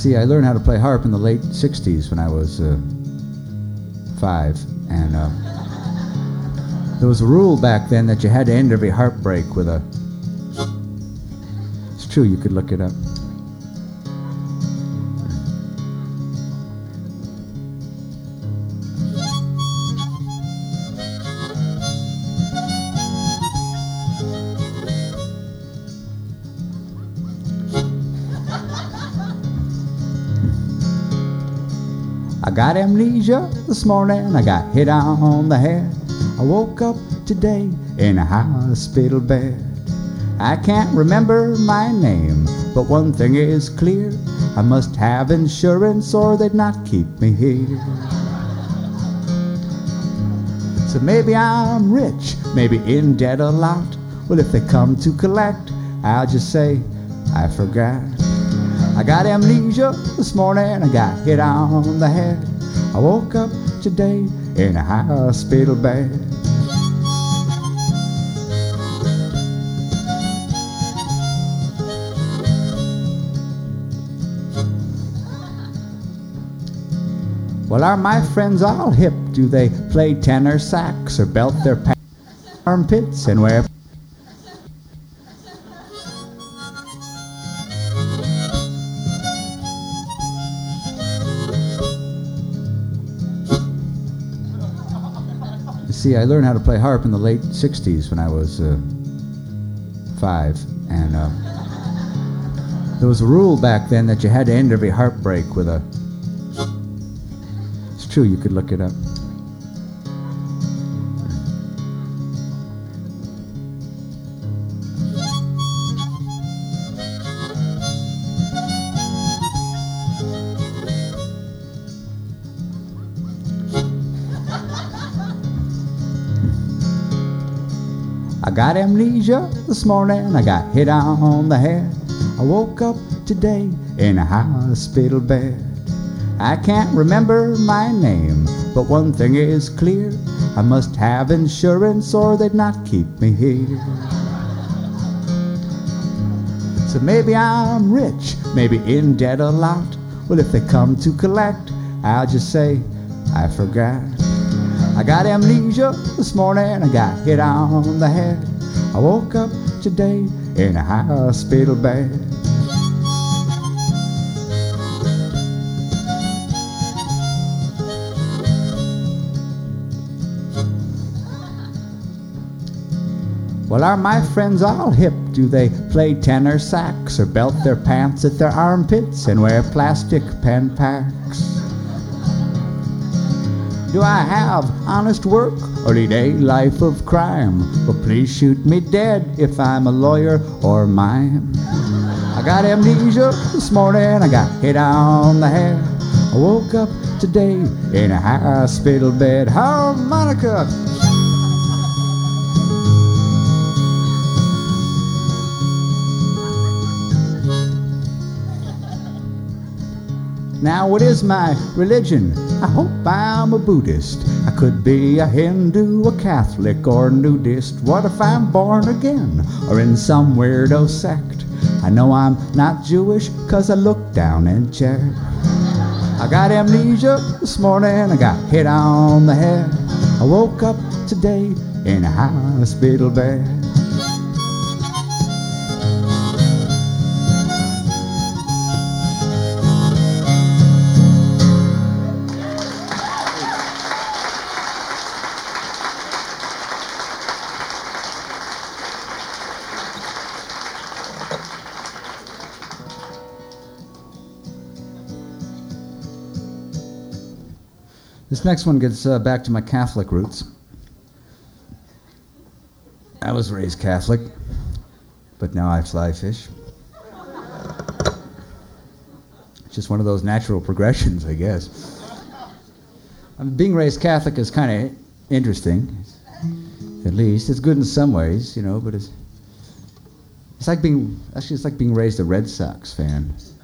See, I learned how to play harp in the late 60s when I was 5, and there was a rule back then that you had to end every harp break with a... It's true, you could look it up. I got amnesia this morning, I got hit on the head. I woke up today in a hospital bed. I can't remember my name, but one thing is clear, I must have insurance or they'd not keep me here. So maybe I'm rich, maybe in debt a lot. Well, if they come to collect, I'll just say I forgot. I got amnesia this morning, I got hit on the head. I woke up today in a hospital bed. Well, are my friends all hip? Do they play tenor sax or belt their armpits and wear... See, I learned how to play harp in the late 60s when I was 5, and there was a rule back then that you had to end every harp break with a... It's true, you could look it up. I got amnesia this morning, I got hit on the head. I woke up today in a hospital bed. I can't remember my name, but one thing is clear, I must have insurance or they'd not keep me here. So maybe I'm rich, maybe in debt a lot. Well, if they come to collect, I'll just say I forgot. I got amnesia this morning, I got hit on the head. I woke up today in a hospital bed. Well, are my friends all hip? Do they play tenor sax or belt their pants at their armpits and wear plastic pen packs? Do I have honest work or lead a life of crime? Well, please shoot me dead if I'm a lawyer or mime. I got amnesia this morning, I got hit on the head. I woke up today in a hospital bed. Harmonica! Now, what is my religion? I hope I'm a Buddhist. I could be a Hindu, a Catholic, or nudist. What if I'm born again, or in some weirdo sect? I know I'm not Jewish, 'cause I look down and check. I got amnesia this morning, I got hit on the head. I woke up today in a hospital bed. This next one gets back to my Catholic roots. I was raised Catholic, but now I fly fish. It's just one of those natural progressions, I guess. Being raised Catholic is kind of interesting, at least. It's good in some ways, you know, but it's like being raised a Red Sox fan.